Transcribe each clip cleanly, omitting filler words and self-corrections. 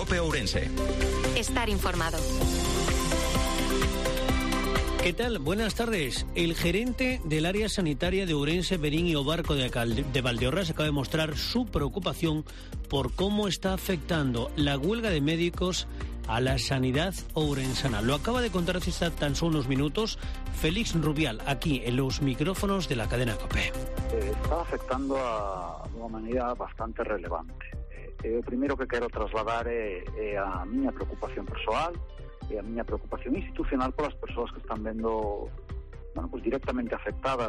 COPE Ourense. Estar informado. ¿Qué tal? Buenas tardes. El gerente del área sanitaria de Ourense, Verín y Obarco de Valdeorras acaba de mostrar su preocupación por cómo está afectando la huelga de médicos a la sanidad ourensana. Lo acaba de contar hace tan solo unos minutos Félix Rubial, aquí en los micrófonos de la cadena COPE. Está afectando de unha maneira bastante relevante. O primeiro que quero trasladar é a miña preocupación persoal e a miña preocupación institucional polas persoas que están vendo, pues directamente afectadas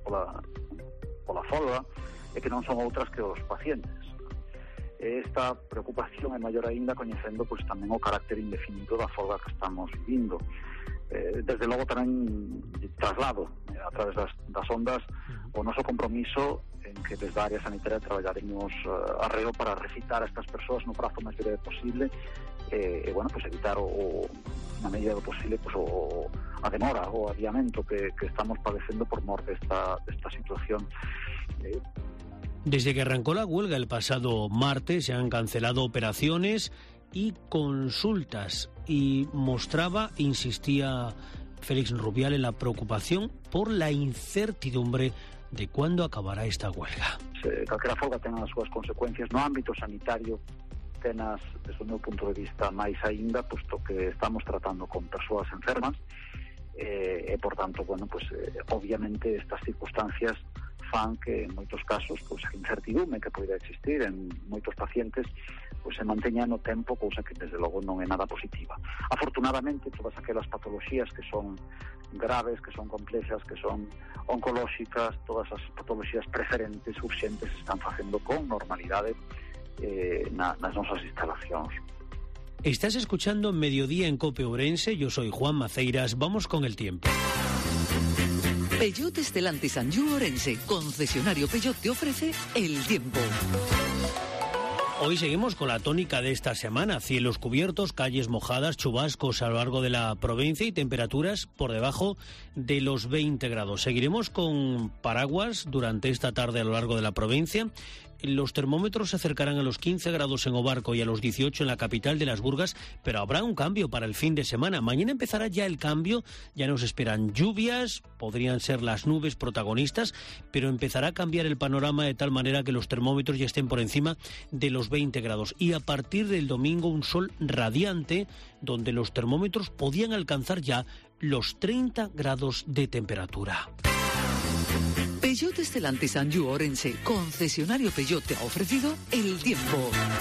pola folga e que non son outras que os pacientes. Esta preocupación é maior aínda coñecendo pues tamén o carácter indefinido da folga que estamos vivindo. Desde logo tamén traslado a través das ondas o noso compromiso en que desde a área sanitaria traballaremos arreo para recitar a estas persoas no prazo máis breve posible e pues evitar na medida do posible pues a demora ou adiamento que estamos padecendo por mor desta situación. Desde que arrancó la huelga el pasado martes se han cancelado operaciones y consultas y insistía Félix Rubial en la preocupación por la incertidumbre de cuándo acabará esta huelga. Calquera folga ten as súas consecuencias no ámbito sanitario, tenas, desde o meu punto de vista, máis aínda, posto que estamos tratando con persoas enfermas e por tanto, obviamente estas circunstancias fan que en moitos casos a incertidume que poida existir en moitos pacientes se manteña no tempo, cousa que desde logo non é nada positiva. Afortunadamente, todas aquelas patoloxías que son graves, que son complexas, que son oncolóxicas, todas as patoloxías preferentes, urxentes, están facendo con normalidade nas nosas instalacións. Estás escuchando Mediodía en COPE Ourense, yo soy Juan Maceiras, vamos con el tiempo. Peugeot Stellantis Anjou Ourense, concesionario Peugeot, te ofrece el tiempo. Hoy seguimos con la tónica de esta semana, cielos cubiertos, calles mojadas, chubascos a lo largo de la provincia y temperaturas por debajo de los 20 grados. Seguiremos con paraguas durante esta tarde a lo largo de la provincia. Los termómetros se acercarán a los 15 grados en Obarco y a los 18 en la capital de Las Burgas, pero habrá un cambio para el fin de semana. Mañana empezará ya el cambio, ya nos esperan lluvias, podrían ser las nubes protagonistas, pero empezará a cambiar el panorama de tal manera que los termómetros ya estén por encima de los 20 grados. Y a partir del domingo un sol radiante, donde los termómetros podían alcanzar ya los 30 grados de temperatura. Peugeot Stellantis Anjou Ourense, concesionario Peugeot, te ha ofrecido el tiempo.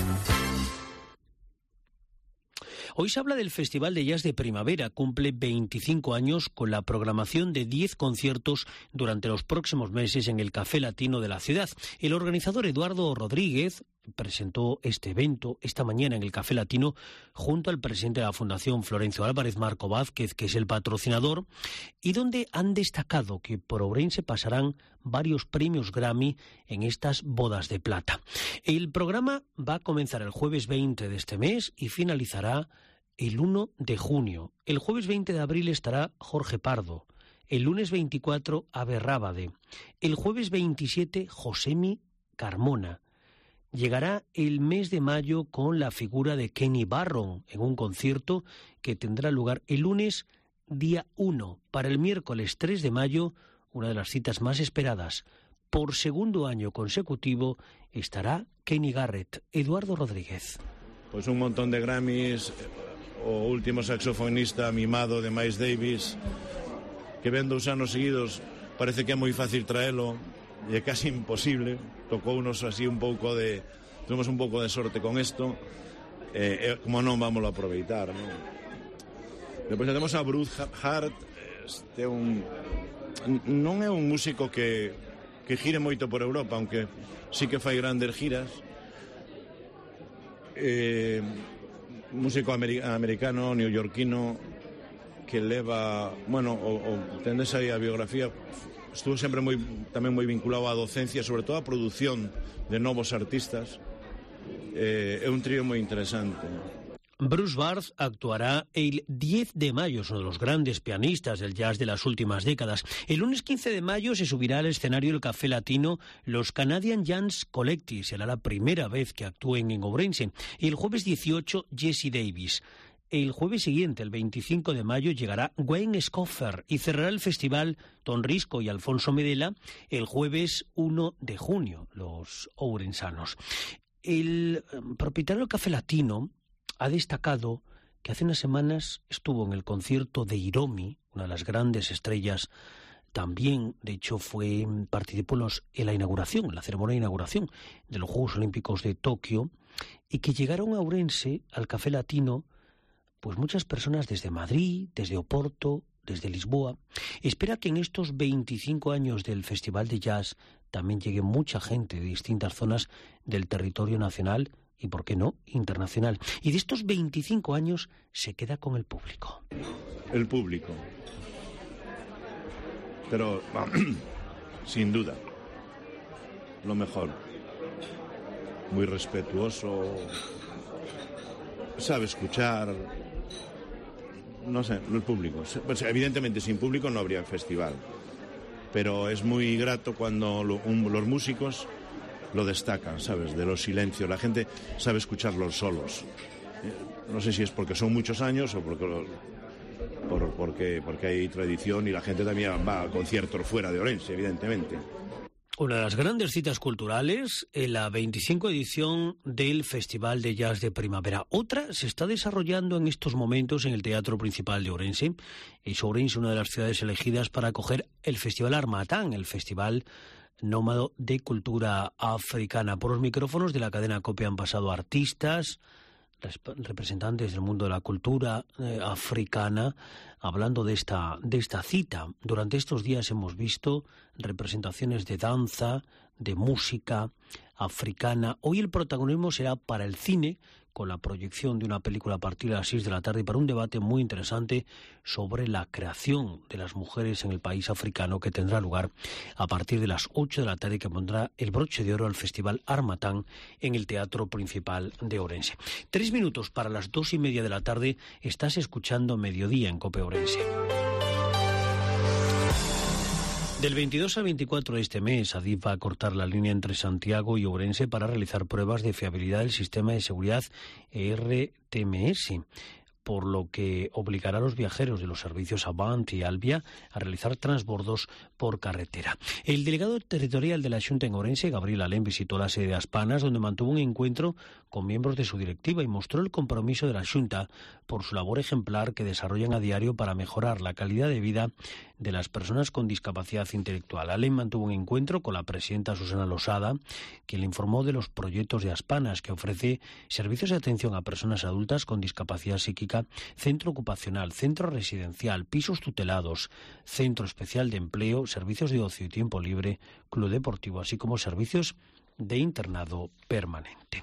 Hoy se habla del Festival de Jazz de Primavera. Cumple 25 años con la programación de 10 conciertos durante los próximos meses en el Café Latino de la ciudad. El organizador Eduardo Rodríguez presentó este evento esta mañana en el Café Latino junto al presidente de la Fundación Florencio Álvarez, Marco Vázquez, que es el patrocinador, y donde han destacado que por Ourense pasarán varios premios Grammy en estas bodas de plata. El programa va a comenzar el jueves 20 de este mes y finalizará el 1 de junio. El jueves 20 de abril estará Jorge Pardo. El lunes 24, Ave Rábade. El jueves 27, Josemi Carmona. Llegará el mes de mayo con la figura de Kenny Barron en un concierto que tendrá lugar el lunes día 1. Para el miércoles 3 de mayo, una de las citas más esperadas. Por segundo año consecutivo estará Kenny Garrett. Eduardo Rodríguez. Pues un montón de Grammys, o último saxofonista mimado de Miles Davis, que ven 2 anos seguidos, parece que é moi fácil traelo, e é casi imposible. Tocounos así tuvimos un pouco de sorte con isto, como non vamos a aproveitar, non? Depois temos a Bruce Hart. Non é un músico que gire moito por Europa, aunque sí que fai grandes giras. Músico americano, neoyorquino, que leva, tendes aí a biografía, estuvo sempre tamén moi vinculado á docencia, sobre todo á produción de novos artistas. É un trío moi interesante. Bruce Barth actuará el 10 de mayo, es uno de los grandes pianistas del jazz de las últimas décadas. El lunes 15 de mayo se subirá al escenario del Café Latino los Canadian Jazz Collective. Será la primera vez que actúen en Ourense. Y el jueves 18, Jesse Davis. El jueves siguiente, el 25 de mayo, llegará Wayne Scoffer y cerrará el festival Ton Risco y Alfonso Medela el jueves 1 de junio, los ourensanos. El propietario del Café Latino ha destacado que hace unas semanas estuvo en el concierto de Hiromi, una de las grandes estrellas. También, de hecho, participó en la inauguración, en la ceremonia de inauguración de los Juegos Olímpicos de Tokio, y que llegaron a Ourense, al Café Latino, pues muchas personas desde Madrid, desde Oporto, desde Lisboa. Espera que en estos 25 años del Festival de Jazz también llegue mucha gente de distintas zonas del territorio nacional y, ¿por qué no?, internacional. Y de estos 25 años se queda con el público. El público. Pero, sin duda, lo mejor. Muy respetuoso, sabe escuchar. No sé, el público. Pues, evidentemente, sin público no habría festival. Pero es muy grato cuando los músicos lo destacan, ¿sabes? De los silencios. La gente sabe escucharlos solos. No sé si es porque son muchos años o porque hay tradición y la gente también va a conciertos fuera de Ourense, evidentemente. Una de las grandes citas culturales en la 25 edición del Festival de Jazz de Primavera. Otra se está desarrollando en estos momentos en el Teatro Principal de Ourense. Es Ourense una de las ciudades elegidas para acoger el Festival Harmattan, el Festival Nómado de Cultura Africana. Por los micrófonos de la cadena COPE han pasado artistas, representantes del mundo de la cultura africana, hablando de esta cita. Durante estos días hemos visto representaciones de danza, de música africana. Hoy el protagonismo será para el cine, con la proyección de una película a partir de las 6 de la tarde, y para un debate muy interesante sobre la creación de las mujeres en el país africano, que tendrá lugar a partir de las 8 de la tarde, que pondrá el broche de oro al Festival Harmattan en el Teatro Principal de Ourense. 3 minutos para las 2:30 de la tarde, estás escuchando Mediodía en COPE Ourense. Del 22 al 24 de este mes, Adif va a cortar la línea entre Santiago y Ourense para realizar pruebas de fiabilidad del sistema de seguridad ERTMS, por lo que obligará a los viajeros de los servicios Avant y Albia a realizar transbordos por carretera. El delegado territorial de la Xunta en Ourense, Gabriel Alén, visitó la sede de Aspanas, donde mantuvo un encuentro con miembros de su directiva y mostró el compromiso de la Xunta por su labor ejemplar que desarrollan a diario para mejorar la calidad de vida de las personas con discapacidad intelectual. Alén mantuvo un encuentro con la presidenta Susana Losada, quien le informó de los proyectos de Aspanas, que ofrece servicios de atención a personas adultas con discapacidad psíquica, centro ocupacional, centro residencial, pisos tutelados, centro especial de empleo, servicios de ocio y tiempo libre, club deportivo, así como servicios de internado permanente.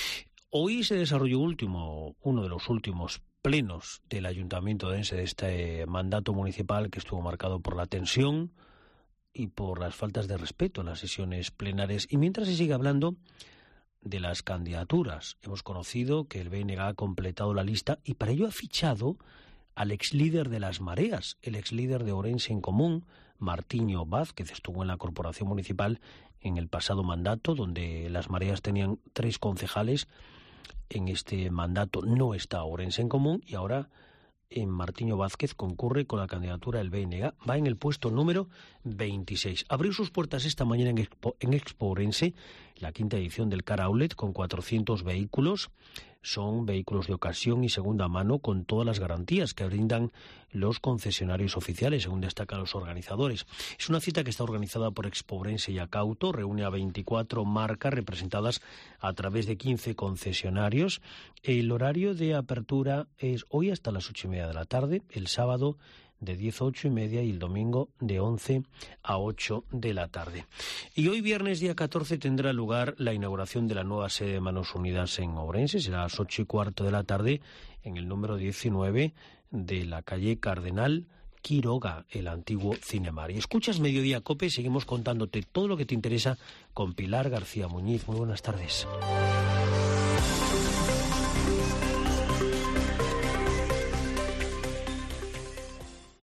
Hoy se desarrolló uno de los últimos plenos del Ayuntamiento de Ourense de este mandato municipal, que estuvo marcado por la tensión y por las faltas de respeto en las sesiones plenarias. Y mientras se sigue hablando de las candidaturas, hemos conocido que el BNG ha completado la lista y para ello ha fichado al exlíder de las mareas, el exlíder de Ourense en Común, Martiño Vázquez. Estuvo en la corporación municipal en el pasado mandato, donde las mareas tenían 3 concejales. En este mandato no está Ourense en Común y ahora Martiño Vázquez concurre con la candidatura del BNG. Va en el puesto número 26. Abrió sus puertas esta mañana en Expo Ourense la 5ª edición del Car Outlet con 400 vehículos. Son vehículos de ocasión y segunda mano con todas las garantías que brindan los concesionarios oficiales, según destacan los organizadores. Es una cita que está organizada por Expo Ourense y Acauto. Reúne a 24 marcas representadas a través de 15 concesionarios. El horario de apertura es hoy hasta las 8:30 de la tarde, el sábado de 10 a 8:30 y el domingo de 11 a 8 de la tarde. Y hoy viernes día 14 tendrá lugar la inauguración de la nueva sede de Manos Unidas en Ourense. Será a las 8:15 de la tarde en el número 19 de la calle Cardenal Quiroga, el antiguo Cinemar. Y escuchas Mediodía COPE, seguimos contándote todo lo que te interesa con Pilar García Muñiz. Muy buenas tardes.